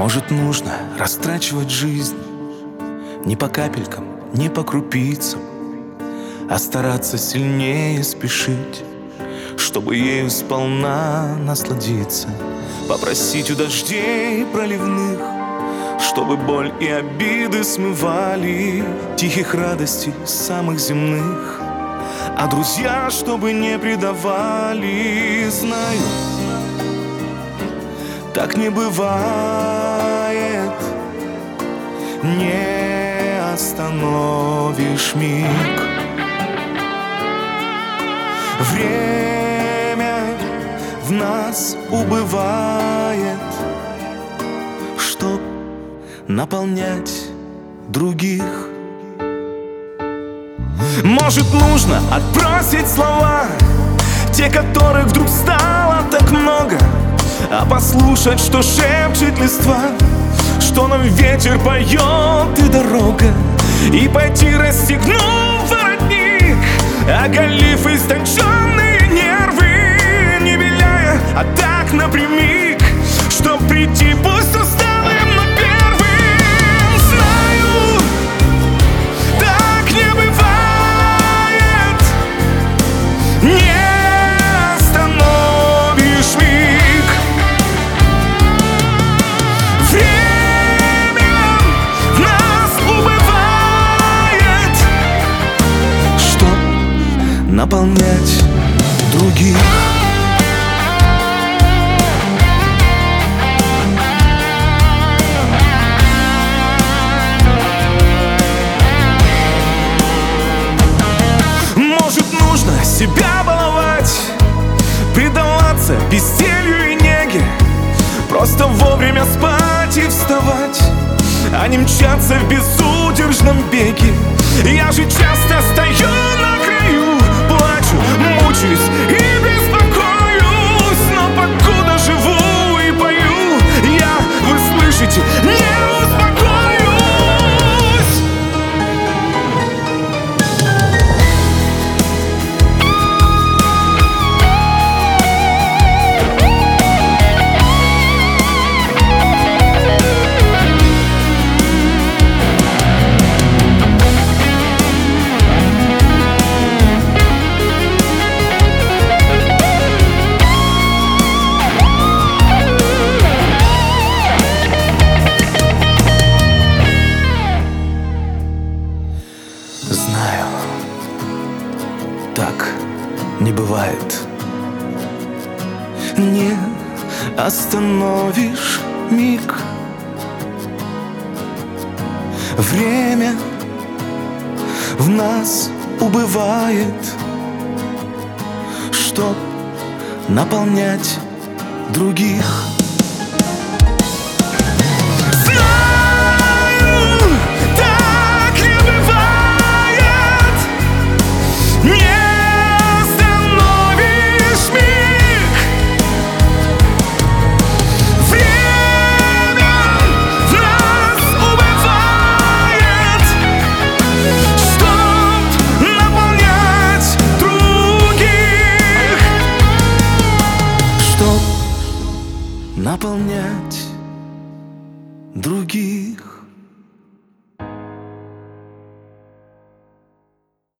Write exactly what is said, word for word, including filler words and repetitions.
Может, нужно растрачивать жизнь не по капелькам, не по крупицам, а стараться сильнее спешить, чтобы ею сполна насладиться. Попросить у дождей проливных, чтобы боль и обиды смывали, тихих радостей самых земных, а друзья, чтобы не предавали. Знаю, так не бывает, не остановишь миг. Время в нас убывает, чтоб наполнять других. Может, нужно отбросить слова, те, которых вдруг стало так много, а послушать, что шепчет листва, что нам ветер поет и дорога, и пойти, расстегнув воротник, оголив истонченные нервы, не виляя, а так напрямик, чтоб прийти пусть усталым, но первым. Знаю, так не бывает, не остановишь миг. Время в нас убывает, чтоб наполнять других. Может, нужно себя баловать, предаваться безделью и неге, просто вовремя спать и вставать, а не мчаться в безудержном беге. Я же часто стою на краю, плачу, мучаюсь и беспокоюсь, но покуда живу и пою, я, вы слышите, не успокоюсь. Знаю, так не бывает, не остановишь миг. Время в нас убывает, чтоб наполнять других. Наполнять других.